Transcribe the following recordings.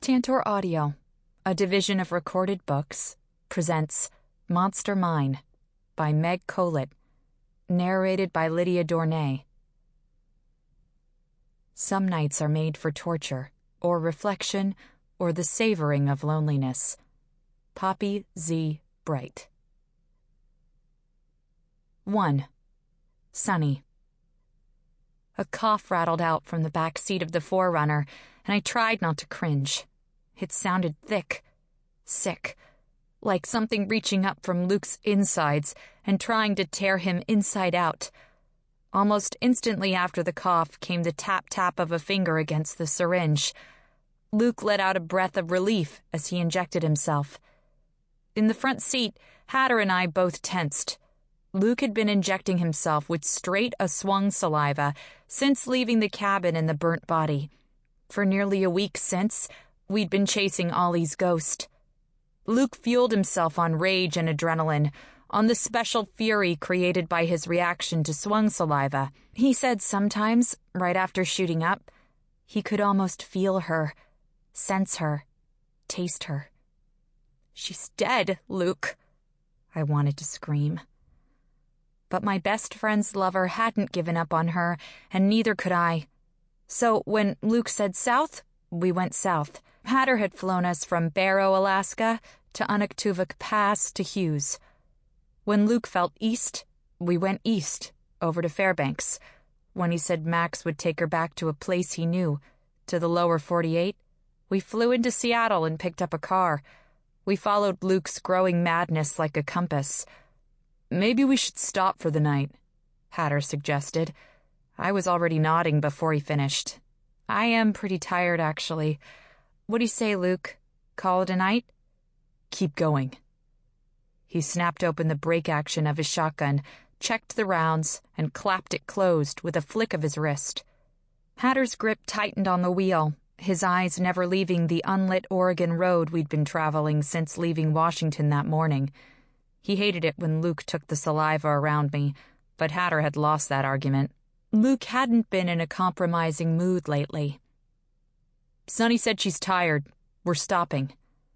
Tantor Audio, a division of Recorded Books, presents Monster Mine by Meg Collett, narrated by Lydia Dornay. Some nights are made for torture, or reflection, or the savoring of loneliness. Poppy Z. Bright. 1. Sunny. A cough rattled out from the back seat of the Forerunner, and I tried not to cringe. It sounded thick, sick, like something reaching up from Luke's insides and trying to tear him inside out. Almost instantly after the cough came the tap-tap of a finger against the syringe. Luke let out a breath of relief as he injected himself. In the front seat, Hatter and I both tensed. Luke had been injecting himself with straight Aswang saliva since leaving the cabin in the burnt body. For nearly a week since, we'd been chasing Ollie's ghost. Luke fueled himself on rage and adrenaline, on the special fury created by his reaction to Swang saliva. He said sometimes, right after shooting up, he could almost feel her, sense her, taste her. "She's dead, Luke," I wanted to scream. But my best friend's lover hadn't given up on her, and neither could I. So when Luke said south, we went south. Hatter had flown us from Barrow, Alaska, to Unuktuvik Pass to Hughes. When Luke felt east, we went east, over to Fairbanks. When he said Max would take her back to a place he knew, to the lower 48, we flew into Seattle and picked up a car. We followed Luke's growing madness like a compass. "Maybe we should stop for the night," Hatter suggested. I was already nodding before he finished. "I am pretty tired, actually. What do you say, Luke? Call it a night?" "Keep going." He snapped open the brake action of his shotgun, checked the rounds, and clapped it closed with a flick of his wrist. Hatter's grip tightened on the wheel, his eyes never leaving the unlit Oregon road we'd been traveling since leaving Washington that morning. He hated it when Luke took the saliva around me, but Hatter had lost that argument. Luke hadn't been in a compromising mood lately. "Sunny said she's tired. We're stopping."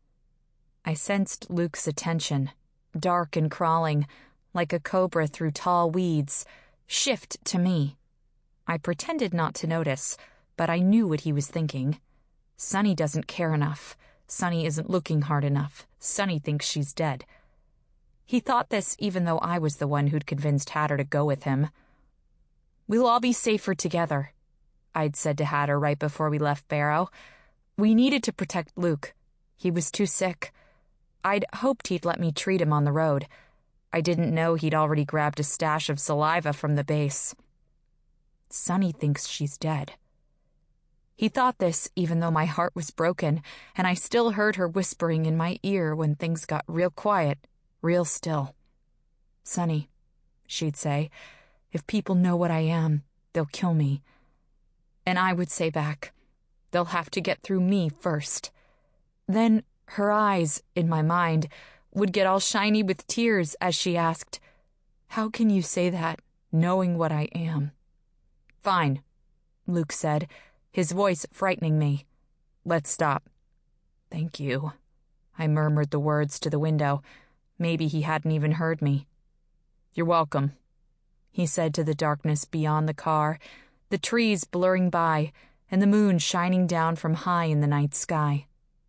I sensed Luke's attention, dark and crawling, like a cobra through tall weeds, shift to me. I pretended not to notice, but I knew what he was thinking. Sunny doesn't care enough. Sunny isn't looking hard enough. Sunny thinks she's dead. He thought this even though I was the one who'd convinced Hatter to go with him. "We'll all be safer together," I'd said to Hatter right before we left Barrow. We needed to protect Luke. He was too sick. I'd hoped he'd let me treat him on the road. I didn't know he'd already grabbed a stash of saliva from the base. Sunny thinks she's dead. He thought this even though my heart was broken, and I still heard her whispering in my ear when things got real quiet, real still. "Sunny," she'd say, "if people know what I am, they'll kill me." And I would say back, "They'll have to get through me first." Then her eyes, in my mind, would get all shiny with tears as she asked, "How can you say that, knowing what I am?" "Fine," Luke said, his voice frightening me. "Let's stop." "Thank you." I murmured the words to the window. Maybe he hadn't even heard me. "You're welcome," he said to the darkness beyond the car, the trees blurring by, and the moon shining down from high in the night sky.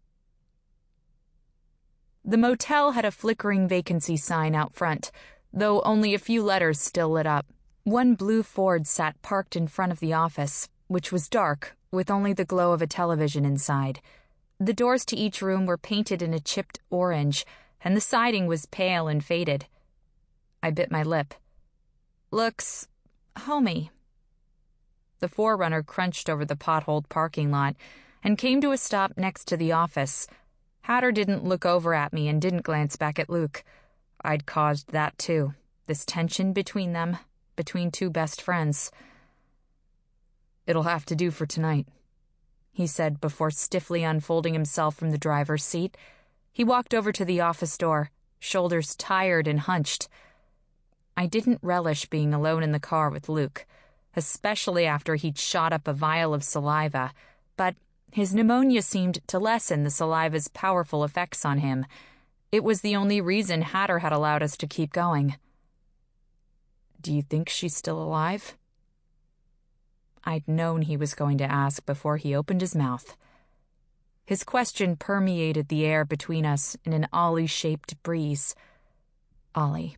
The motel had a flickering vacancy sign out front, though only a few letters still lit up. One blue Ford sat parked in front of the office, which was dark, with only the glow of a television inside. The doors to each room were painted in a chipped orange, and the siding was pale and faded. I bit my lip. "Looks homey." The Forerunner crunched over the potholed parking lot and came to a stop next to the office. Hatter didn't look over at me and didn't glance back at Luke. I'd caused that too, this tension between them, between two best friends. "It'll have to do for tonight," he said before stiffly unfolding himself from the driver's seat. He walked over to the office door, shoulders tired and hunched. I didn't relish being alone in the car with Luke, especially after he'd shot up a vial of saliva, but His pneumonia seemed to lessen the saliva's powerful effects on him. It was the only reason Hatter had allowed us to keep going. "Do you think she's still alive?" I'd known he was going to ask before he opened his mouth. His question permeated the air between us in an Ollie-shaped breeze. Ollie.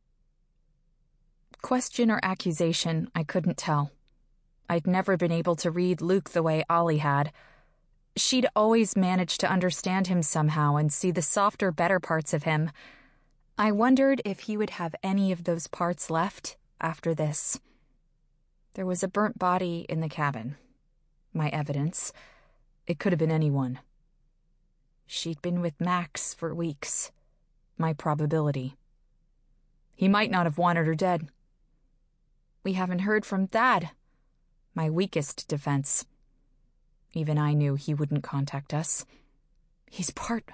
Question or accusation, I couldn't tell. I'd never been able to read Luke the way Ollie had. She'd always managed to understand him somehow and see the softer, better parts of him. I wondered if he would have any of those parts left after this. There was a burnt body in the cabin. My evidence. It could have been anyone. She'd been with Max for weeks. My probability. He might not have wanted her dead. We haven't heard from Thad. My weakest defense. Even I knew he wouldn't contact us. He's part...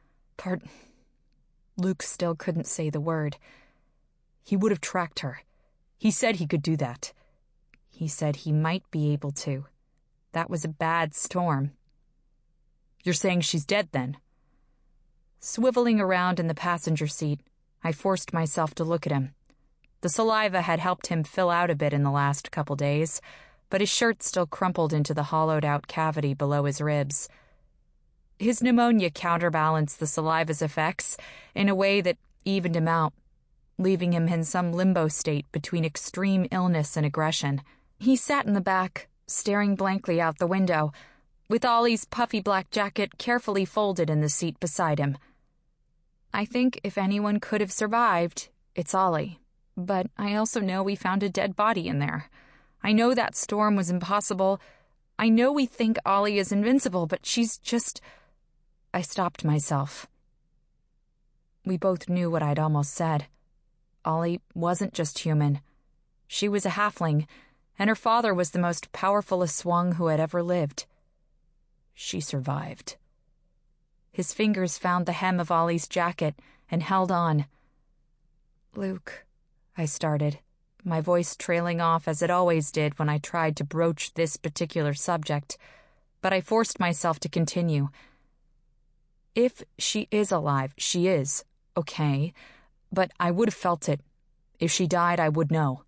Luke still couldn't say the word. He would have tracked her. He said he could do that. He said he might be able to. That was a bad storm. "You're saying she's dead, then?" Swiveling around in the passenger seat, I forced myself to look at him. The saliva had helped him fill out a bit in the last couple days, but his shirt still crumpled into the hollowed-out cavity below his ribs. His pneumonia counterbalanced the saliva's effects in a way that evened him out, leaving him in some limbo state between extreme illness and aggression. He sat in the back, staring blankly out the window, with Ollie's puffy black jacket carefully folded in the seat beside him. I think if anyone could have survived, it's Ollie. But I also know we found a dead body in there. I know that storm was impossible. I know we think Ollie is invincible, but she's just... I stopped myself. We both knew what I'd almost said. Ollie wasn't just human. She was a halfling, and her father was the most powerful Aswang who had ever lived. She survived. His fingers found the hem of Ollie's jacket and held on. "Luke," I started, my voice trailing off as it always did when I tried to broach this particular subject, but I forced myself to continue. "If she is alive, she is, okay, but I would have felt it. If she died, I would know."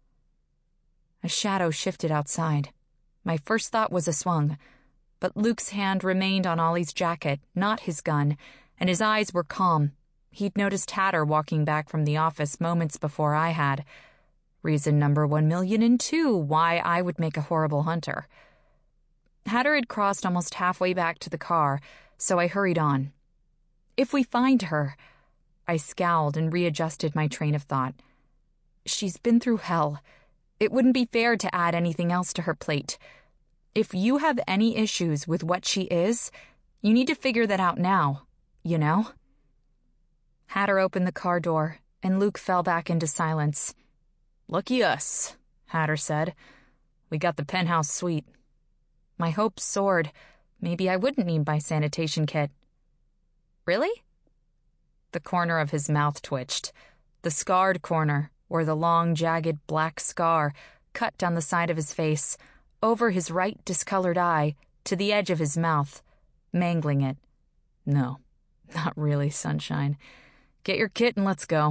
A shadow shifted outside. My first thought was Aswang, but Luke's hand remained on Ollie's jacket, not his gun, and his eyes were calm. He'd noticed Hatter walking back from the office moments before I had. Reason number 1,000,002 why I would make a horrible hunter. Hatter had crossed almost halfway back to the car, so I hurried on. "If we find her..." I scowled and readjusted my train of thought. "She's been through hell. It wouldn't be fair to add anything else to her plate. If you have any issues with what she is, you need to figure that out now, you know?" Hatter opened the car door, and Luke fell back into silence. "Lucky us," Hatter said. "We got the penthouse suite." My hopes soared. Maybe I wouldn't need my sanitation kit. "Really?" The corner of his mouth twitched. The scarred corner, where the long, jagged black scar cut down the side of his face, over his right discolored eye, to the edge of his mouth, mangling it. "No, not really, sunshine. Get your kit and let's go."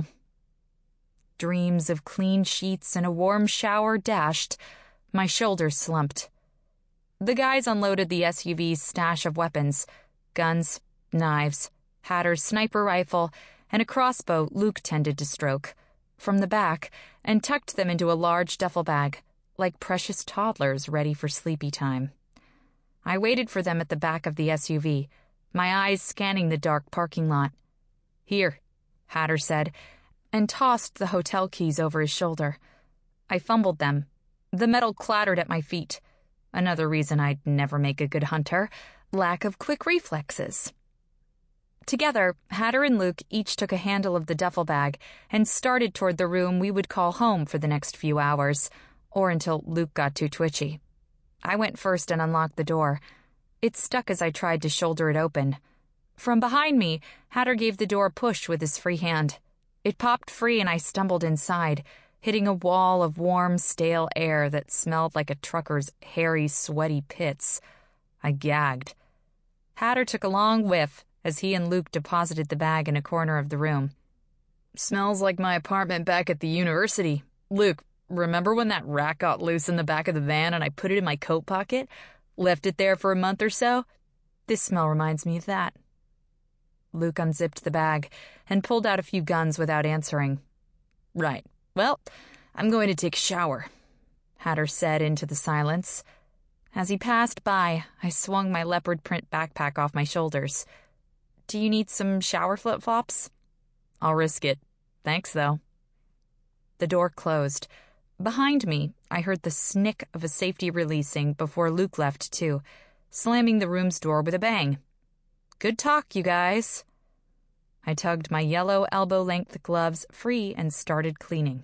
Dreams of clean sheets and a warm shower dashed. My shoulders slumped. The guys unloaded the SUV's stash of weapons: guns, knives, Hatter's sniper rifle, and a crossbow Luke tended to stroke, from the back, and tucked them into a large duffel bag, like precious toddlers ready for sleepy time. I waited for them at the back of the SUV, my eyes scanning the dark parking lot. "Here," Hatter said, and tossed the hotel keys over his shoulder. I fumbled them. The metal clattered at my feet. Another reason I'd never make a good hunter: lack of quick reflexes. Together, Hatter and Luke each took a handle of the duffel bag and started toward the room we would call home for the next few hours, or until Luke got too twitchy. I went first and unlocked the door. It stuck as I tried to shoulder it open. From behind me, Hatter gave the door a push with his free hand. It popped free and I stumbled inside, hitting a wall of warm, stale air that smelled like a trucker's hairy, sweaty pits. I gagged. Hatter took a long whiff as he and Luke deposited the bag in a corner of the room. "Smells like my apartment back at the university. Luke, remember when that rat got loose in the back of the van and I put it in my coat pocket? Left it there for a month or so? This smell reminds me of that." Luke unzipped the bag and pulled out a few guns without answering. "Right. Well, I'm going to take a shower," Hatter said into the silence. As he passed by, I swung my leopard print backpack off my shoulders. "Do you need some shower flip-flops?" "I'll risk it. Thanks, though." The door closed. Behind me, I heard the snick of a safety releasing before Luke left, too, slamming the room's door with a bang. "Good talk, you guys." I tugged my yellow elbow-length gloves free and started cleaning.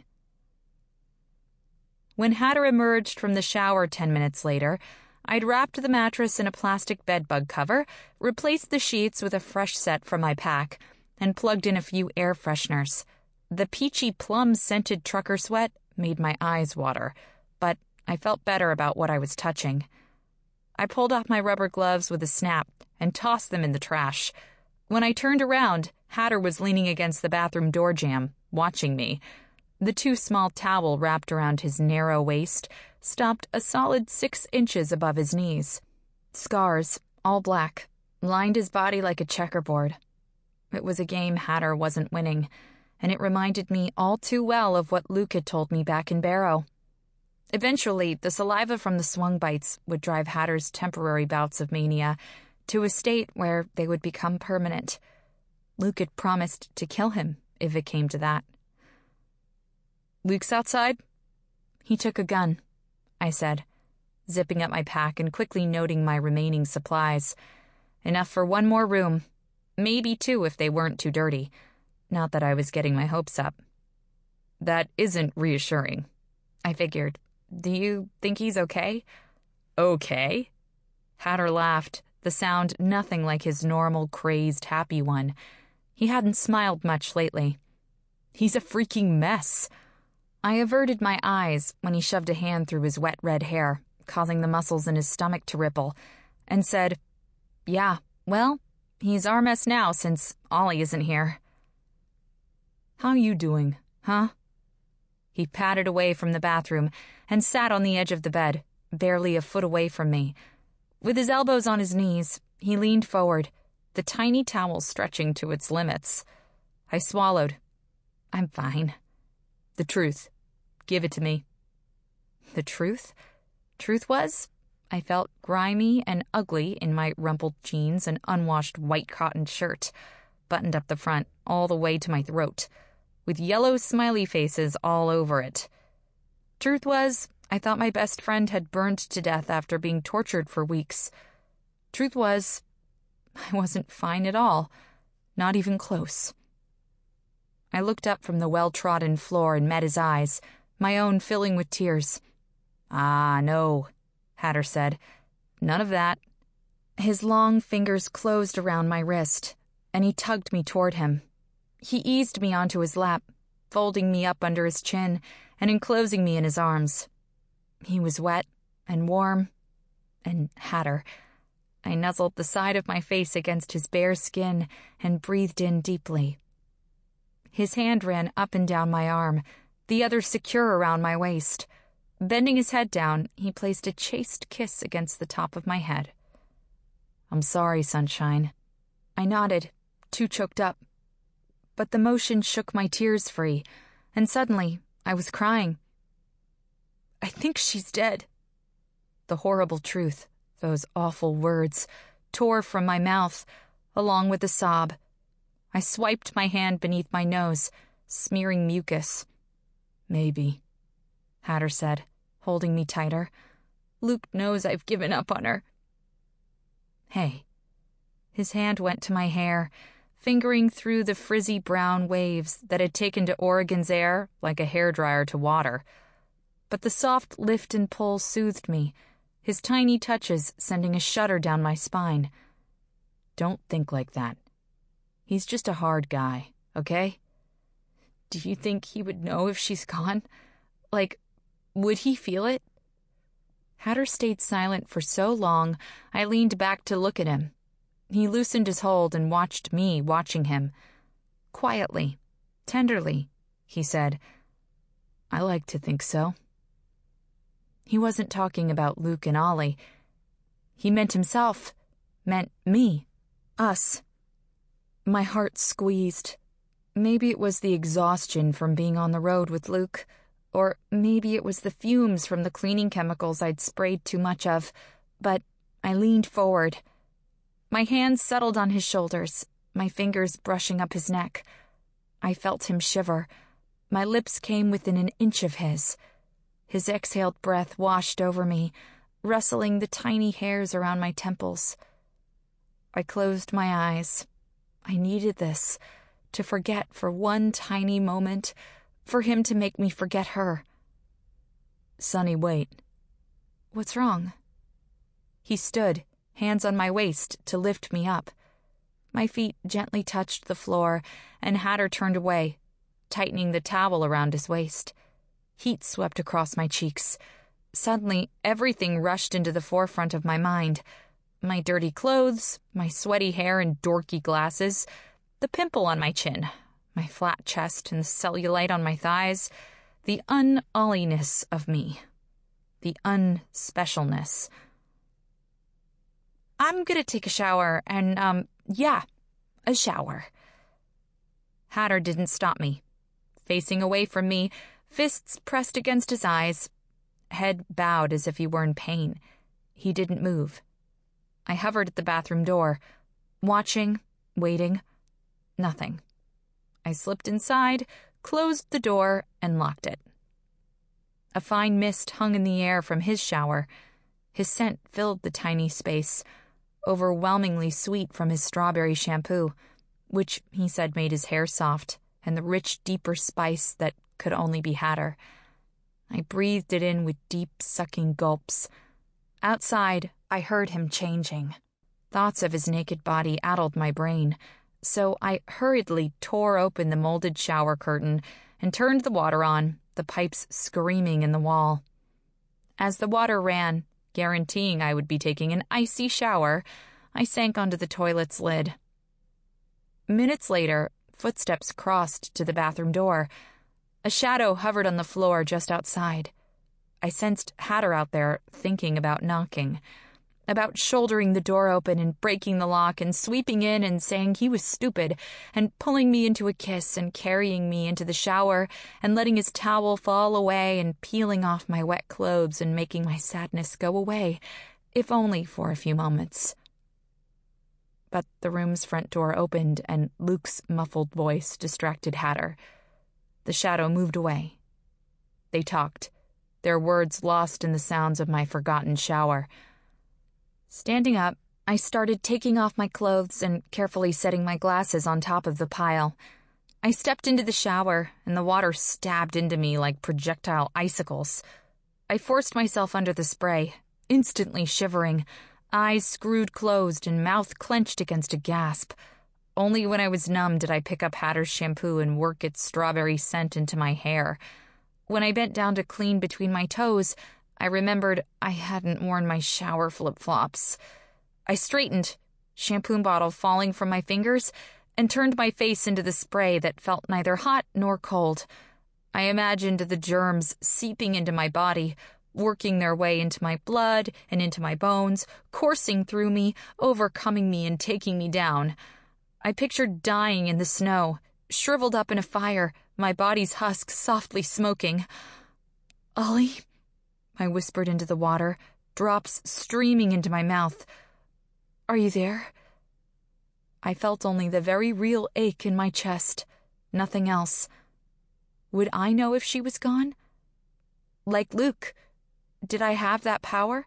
When Hatter emerged from the shower 10 minutes later, I'd wrapped the mattress in a plastic bedbug cover, replaced the sheets with a fresh set from my pack, and plugged in a few air fresheners. The peachy plum-scented trucker sweat made my eyes water, but I felt better about what I was touching. I pulled off my rubber gloves with a snap and tossed them in the trash. When I turned around, Hatter was leaning against the bathroom door jamb, watching me. The too small towel wrapped around his narrow waist stopped a solid 6 inches above his knees. Scars, all black, lined his body like a checkerboard. It was a game Hatter wasn't winning, and it reminded me all too well of what Luke had told me back in Barrow. Eventually, the saliva from the swung bites would drive Hatter's temporary bouts of mania to a state where they would become permanent. Luke had promised to kill him if it came to that. "Luke's outside?" "He took a gun," I said, zipping up my pack and quickly noting my remaining supplies. Enough for 1 more room. Maybe 2 if they weren't too dirty. Not that I was getting my hopes up. "That isn't reassuring," I figured. "Do you think he's okay?" "Okay?" Hatter laughed, the sound nothing like his normal, crazed, happy one. He hadn't smiled much lately. "He's a freaking mess." I averted my eyes when he shoved a hand through his wet red hair, causing the muscles in his stomach to ripple, and said, "Yeah, well, he's our mess now since Ollie isn't here." "How you doing, huh?" He padded away from the bathroom and sat on the edge of the bed, barely a foot away from me. With his elbows on his knees, he leaned forward, the tiny towel stretching to its limits. I swallowed. "I'm fine." "The truth. Give it to me." The truth? Truth was, I felt grimy and ugly in my rumpled jeans and unwashed white cotton shirt, buttoned up the front all the way to my throat, with yellow smiley faces all over it. Truth was, I thought my best friend had burned to death after being tortured for weeks. Truth was, I wasn't fine at all, not even close. I looked up from the well-trodden floor and met his eyes, my own filling with tears. "Ah, no," Hatter said. "None of that." His long fingers closed around my wrist, and he tugged me toward him. He eased me onto his lap, folding me up under his chin and enclosing me in his arms. He was wet and warm and Hatter. I nuzzled the side of my face against his bare skin and breathed in deeply. His hand ran up and down my arm, the other secure around my waist. Bending his head down, he placed a chaste kiss against the top of my head. "I'm sorry, sunshine." I nodded, too choked up. But the motion shook my tears free, and suddenly I was crying. "I think she's dead." The horrible truth, those awful words, tore from my mouth, along with the sob. I swiped my hand beneath my nose, smearing mucus. "Maybe," Hatter said, holding me tighter. "Luke knows I've given up on her." "Hey." His hand went to my hair, fingering through the frizzy brown waves that had taken to Oregon's air like a hairdryer to water. But the soft lift and pull soothed me, his tiny touches sending a shudder down my spine. "Don't think like that. He's just a hard guy, okay?" "Do you think he would know if she's gone? Like, would he feel it?" Hatter stayed silent for so long, I leaned back to look at him. He loosened his hold and watched me watching him. Quietly, tenderly, he said, "I like to think so." He wasn't talking about Luke and Ollie. He meant himself, meant me, us. My heart squeezed. Maybe it was the exhaustion from being on the road with Luke, or maybe it was the fumes from the cleaning chemicals I'd sprayed too much of, but I leaned forward. My hands settled on his shoulders, my fingers brushing up his neck. I felt him shiver. My lips came within an inch of his. His exhaled breath washed over me, rustling the tiny hairs around my temples. I closed my eyes. I needed this, to forget for one tiny moment, for him to make me forget her. "Sonny, wait." "What's wrong?" He stood, hands on my waist, to lift me up. My feet gently touched the floor, and Hatter turned away, tightening the towel around his waist. Heat swept across my cheeks. Suddenly, everything rushed into the forefront of my mind. My dirty clothes, my sweaty hair and dorky glasses, the pimple on my chin, my flat chest and the cellulite on my thighs, the un-Ollie-ness of me, the unspecialness. "I'm gonna take a shower and, a shower." Hatter didn't stop me. Facing away from me, fists pressed against his eyes, head bowed as if he were in pain. He didn't move. I hovered at the bathroom door, watching, waiting. Nothing. I slipped inside, closed the door, and locked it. A fine mist hung in the air from his shower. His scent filled the tiny space, overwhelmingly sweet from his strawberry shampoo, which he said made his hair soft, and the rich, deeper spice that could only be Hatter. I breathed it in with deep, sucking gulps. Outside, I heard him changing. Thoughts of his naked body addled my brain, so I hurriedly tore open the molded shower curtain and turned the water on, the pipes screaming in the wall. As the water ran, guaranteeing I would be taking an icy shower, I sank onto the toilet's lid. Minutes later, footsteps crossed to the bathroom door. A shadow hovered on the floor just outside. I sensed Hatter out there thinking about knocking, about shouldering the door open and breaking the lock and sweeping in and saying he was stupid and pulling me into a kiss and carrying me into the shower and letting his towel fall away and peeling off my wet clothes and making my sadness go away, if only for a few moments. But the room's front door opened and Luke's muffled voice distracted Hatter. The shadow moved away. They talked, their words lost in the sounds of my forgotten shower. Standing up, I started taking off my clothes and carefully setting my glasses on top of the pile. I stepped into the shower, and the water stabbed into me like projectile icicles. I forced myself under the spray, instantly shivering, eyes screwed closed and mouth clenched against a gasp. Only when I was numb did I pick up Hatter's shampoo and work its strawberry scent into my hair. When I bent down to clean between my toes, I remembered I hadn't worn my shower flip-flops. I straightened, shampoo bottle falling from my fingers, and turned my face into the spray that felt neither hot nor cold. I imagined the germs seeping into my body, working their way into my blood and into my bones, coursing through me, overcoming me and taking me down. I pictured dying in the snow, shriveled up in a fire, my body's husks softly smoking. "Ollie," I whispered into the water, drops streaming into my mouth. "Are you there?" I felt only the very real ache in my chest, nothing else. Would I know if she was gone? Like Luke, did I have that power?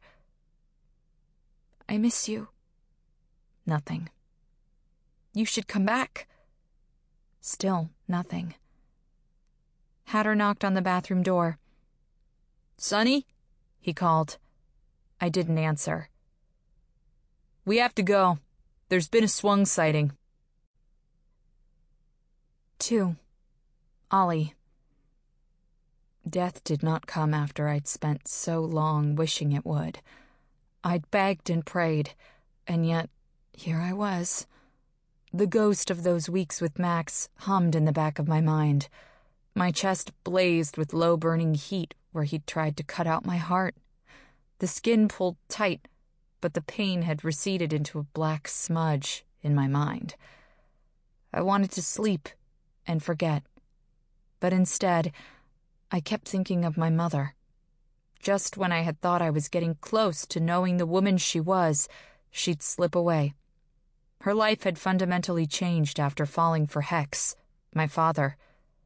"I miss you." Nothing. "You should come back." Still nothing. Hatter knocked on the bathroom door. "Sonny?" he called. I didn't answer. "We have to go. There's been a swung sighting." 2. Ollie. Death did not come after I'd spent so long wishing it would. I'd begged and prayed, and yet here I was. The ghost of those weeks with Max hummed in the back of my mind. My chest blazed with low-burning heat where he'd tried to cut out my heart. The skin pulled tight, but the pain had receded into a black smudge in my mind. I wanted to sleep and forget, but instead, I kept thinking of my mother. Just when I had thought I was getting close to knowing the woman she was, she'd slip away. Her life had fundamentally changed after falling for Hex, my father.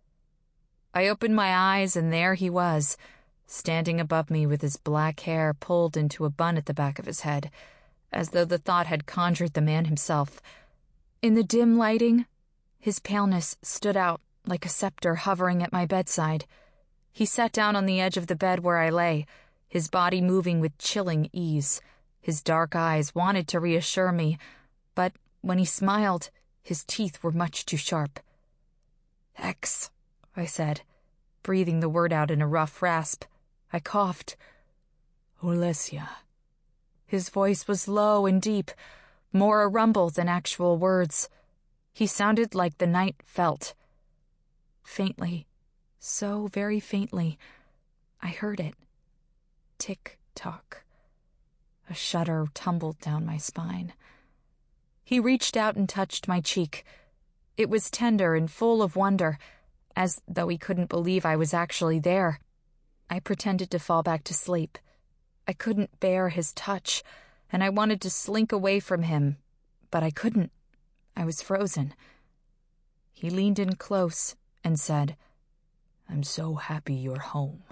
I opened my eyes, and there he was, standing above me with his black hair pulled into a bun at the back of his head, as though the thought had conjured the man himself. In the dim lighting, his paleness stood out like a scepter hovering at my bedside. He sat down on the edge of the bed where I lay, his body moving with chilling ease. His dark eyes wanted to reassure me, but when he smiled, his teeth were much too sharp. "Hex," I said, breathing the word out in a rough rasp. I coughed. "Olesia." His voice was low and deep, more a rumble than actual words. He sounded like the night felt. Faintly, so very faintly, I heard it. Tick-tock. A shudder tumbled down my spine. He reached out and touched my cheek. It was tender and full of wonder, as though he couldn't believe I was actually there. I pretended to fall back to sleep. I couldn't bear his touch, and I wanted to slink away from him, but I couldn't. I was frozen. He leaned in close and said, "I'm so happy you're home."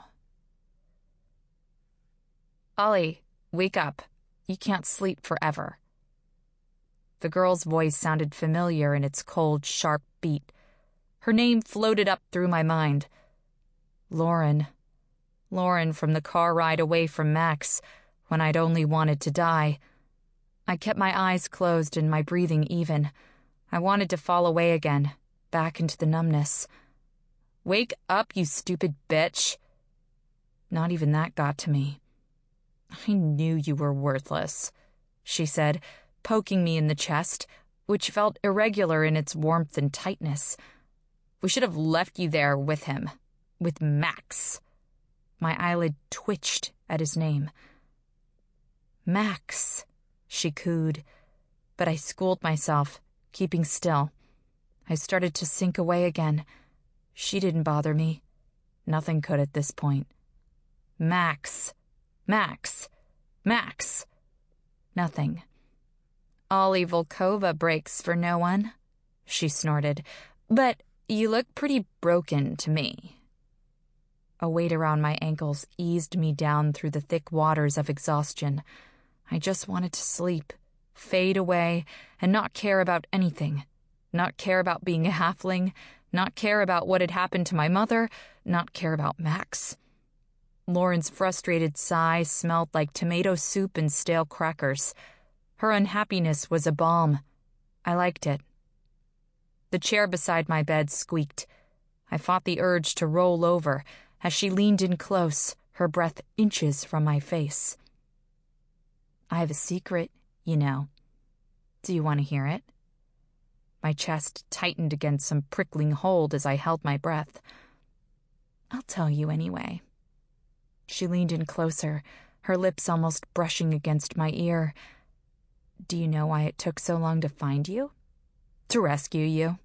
"Ollie, wake up. You can't sleep forever." The girl's voice sounded familiar in its cold, sharp beat. Her name floated up through my mind. Lauren. Lauren from the car ride away from Max, when I'd only wanted to die. I kept my eyes closed and my breathing even. I wanted to fall away again, back into the numbness. "Wake up, you stupid bitch." Not even that got to me. "I knew you were worthless," she said, poking me in the chest, which felt irregular in its warmth and tightness. "We should have left you there with him. With Max." My eyelid twitched at his name. "Max," she cooed, but I schooled myself, keeping still. I started to sink away again. She didn't bother me. Nothing could at this point. Max. Max. Max. Nothing. "Ollie Volkova breaks for no one," she snorted. "But you look pretty broken to me." A weight around my ankles eased me down through the thick waters of exhaustion. I just wanted to sleep, fade away, and not care about anything. Not care about being a halfling, not care about what had happened to my mother, not care about Max. Lauren's frustrated sigh smelled like tomato soup and stale crackers. Her unhappiness was a balm. I liked it. The chair beside my bed squeaked. I fought the urge to roll over as she leaned in close, her breath inches from my face. "I have a secret, you know. Do you want to hear it?" My chest tightened against some prickling hold as I held my breath. "I'll tell you anyway." She leaned in closer, her lips almost brushing against my ear. "Do you know why it took so long to find you? To rescue you."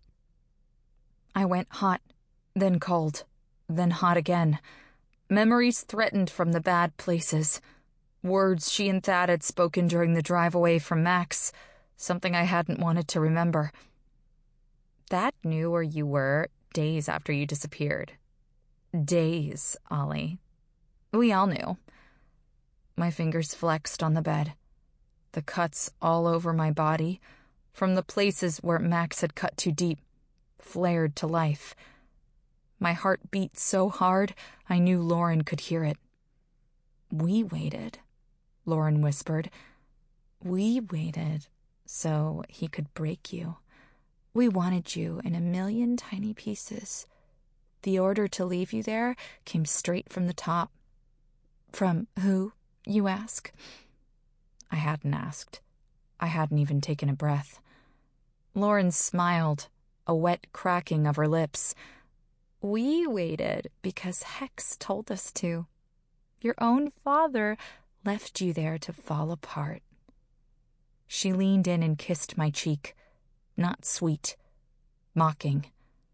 I went hot, then cold, then hot again. Memories threatened from the bad places. Words she and Thad had spoken during the drive away from Max, something I hadn't wanted to remember. "Thad knew where you were days after you disappeared." "Days, Ollie. We all knew." My fingers flexed on the bed. The cuts all over my body, from the places where Max had cut too deep, flared to life. My heart beat so hard I knew Lauren could hear it. "We waited," Lauren whispered. "We waited so he could break you. We wanted you in a million tiny pieces. The order to leave you there came straight from the top. From who, you ask? I hadn't asked. I hadn't even taken a breath. Lauren smiled, a wet cracking of her lips. We waited because Hex told us to. Your own father left you there to fall apart. She leaned in and kissed my cheek. Not sweet. Mocking.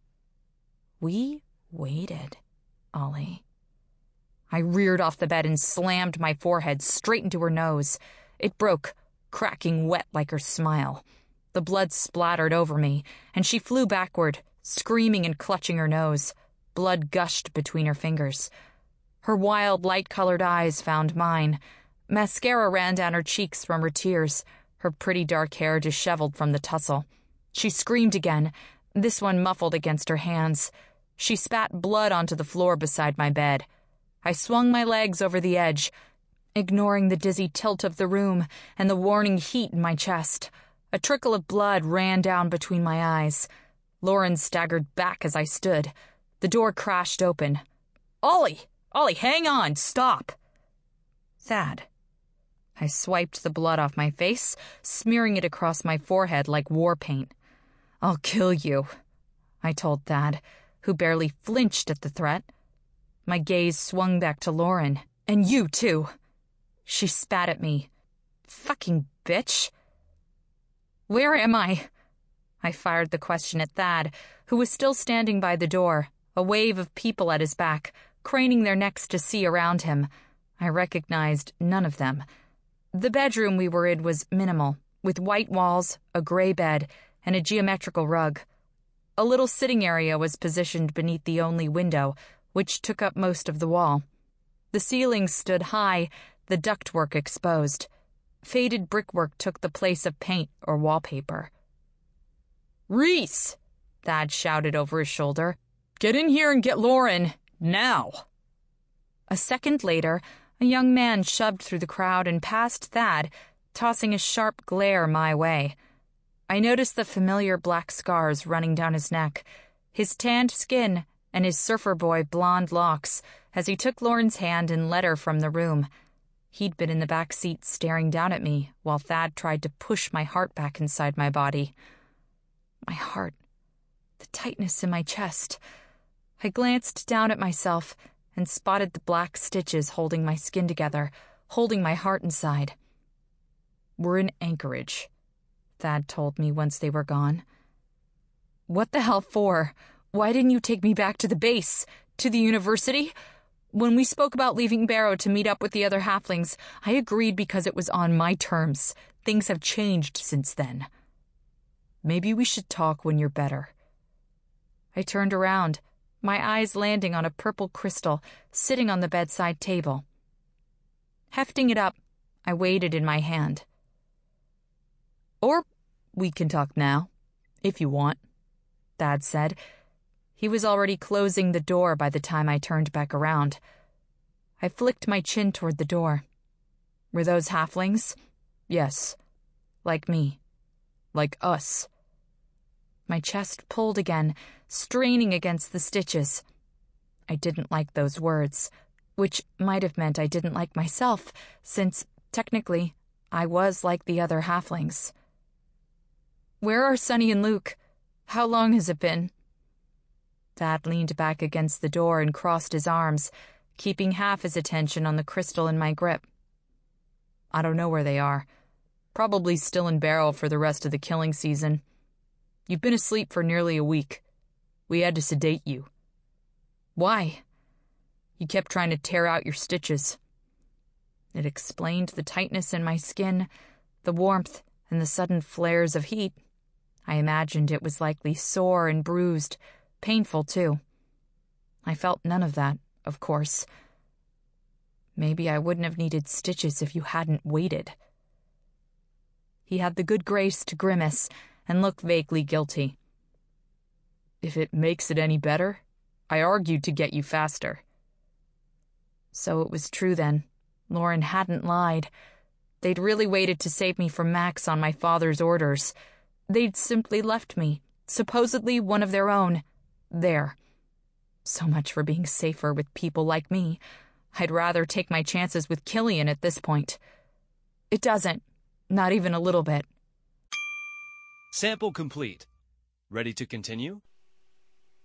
We waited, Ollie. I reared off the bed and slammed my forehead straight into her nose. It broke, cracking wet like her smile. The blood splattered over me, and she flew backward, screaming and clutching her nose. Blood gushed between her fingers. Her wild, light-colored eyes found mine. Mascara ran down her cheeks from her tears, her pretty dark hair disheveled from the tussle. She screamed again, this one muffled against her hands. She spat blood onto the floor beside my bed. I swung my legs over the edge, ignoring the dizzy tilt of the room and the warning heat in my chest. A trickle of blood ran down between my eyes. Lauren staggered back as I stood. The door crashed open. Ollie, hang on, stop. Thad. I swiped the blood off my face, smearing it across my forehead like war paint. I'll kill you, I told Thad, who barely flinched at the threat. My gaze swung back to Lauren. And you, too. She spat at me. Fucking bitch. Where am I? I fired the question at Thad, who was still standing by the door, a wave of people at his back, craning their necks to see around him. I recognized none of them. The bedroom we were in was minimal, with white walls, a gray bed, and a geometrical rug. A little sitting area was positioned beneath the only window, which took up most of the wall. The ceiling stood high, the ductwork exposed. Faded brickwork took the place of paint or wallpaper. Reese! Thad shouted over his shoulder. Get in here and get Lauren, now! A second later, a young man shoved through the crowd and past Thad, tossing a sharp glare my way. I noticed the familiar black scars running down his neck, his tanned skin, and his surfer boy blonde locks as he took Lauren's hand and led her from the room. He'd been in the back seat staring down at me while Thad tried to push my heart back inside my body. My heart. The tightness in my chest. I glanced down at myself and spotted the black stitches holding my skin together, holding my heart inside. We're in Anchorage, Thad told me once they were gone. What the hell for? Why didn't you take me back to the base? To the university? When we spoke about leaving Barrow to meet up with the other halflings, I agreed because it was on my terms. Things have changed since then. Maybe we should talk when you're better. I turned around, my eyes landing on a purple crystal sitting on the bedside table. Hefting it up, I weighed it in my hand. Or we can talk now, if you want, Thad said. He was already closing the door by the time I turned back around. I flicked my chin toward the door. Were those halflings? Yes. Like me. Like us. My chest pulled again, straining against the stitches. I didn't like those words, which might have meant I didn't like myself, since, technically, I was like the other halflings. Where are Sunny and Luke? How long has it been? Thad leaned back against the door and crossed his arms, keeping half his attention on the crystal in my grip. I don't know where they are. Probably still in Barrow for the rest of the killing season. You've been asleep for nearly a week. We had to sedate you. Why? You kept trying to tear out your stitches. It explained the tightness in my skin, the warmth, and the sudden flares of heat. I imagined it was likely sore and bruised, painful, too. I felt none of that, of course. Maybe I wouldn't have needed stitches if you hadn't waited. He had the good grace to grimace and look vaguely guilty. If it makes it any better, I argued to get you faster. So it was true then. Lauren hadn't lied. They'd really waited to save me from Max on my father's orders. They'd simply left me, supposedly one of their own, there. So much for being safer with people like me. I'd rather take my chances with Killian at this point. It doesn't. Not even a little bit. Sample complete. Ready to continue?